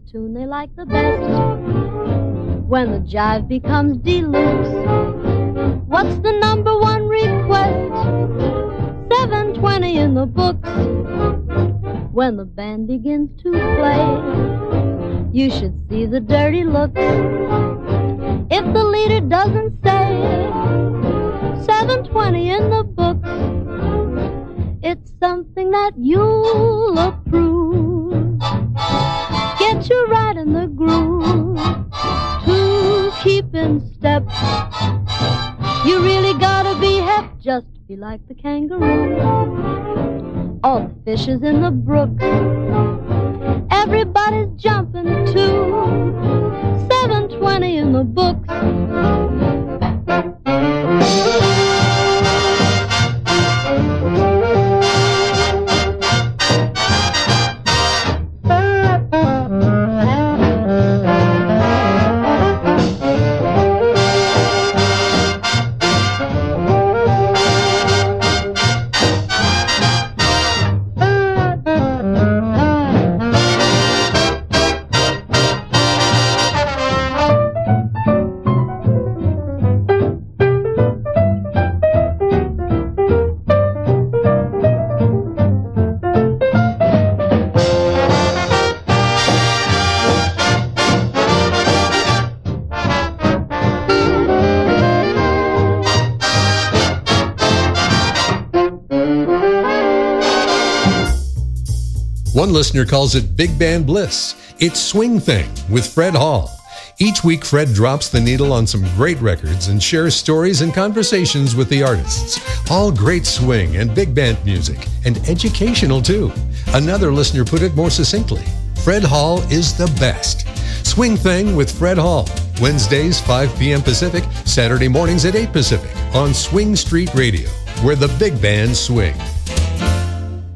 tune they like the best. When the jive becomes deluxe, what's the number one request? 720 in the books. When the band begins to play, you should see the dirty looks. If the leader doesn't say 720 in the books, it's something that you'll approve. Get you right in the groove to keep in step. You really gotta be hep, just be like the kangaroo. All the fishes in the brook, everybody's jumping too. 720 in the books. One listener calls it Big Band Bliss. It's Swing Thing with Fred Hall. Each week, Fred drops the needle on some great records and shares stories and conversations with the artists. All great swing and big band music, and educational too. Another listener put it more succinctly: Fred Hall is the best. Swing Thing with Fred Hall. Wednesdays, 5 p.m. Pacific, Saturday mornings at 8 Pacific on Swing Street Radio, where the big bands swing.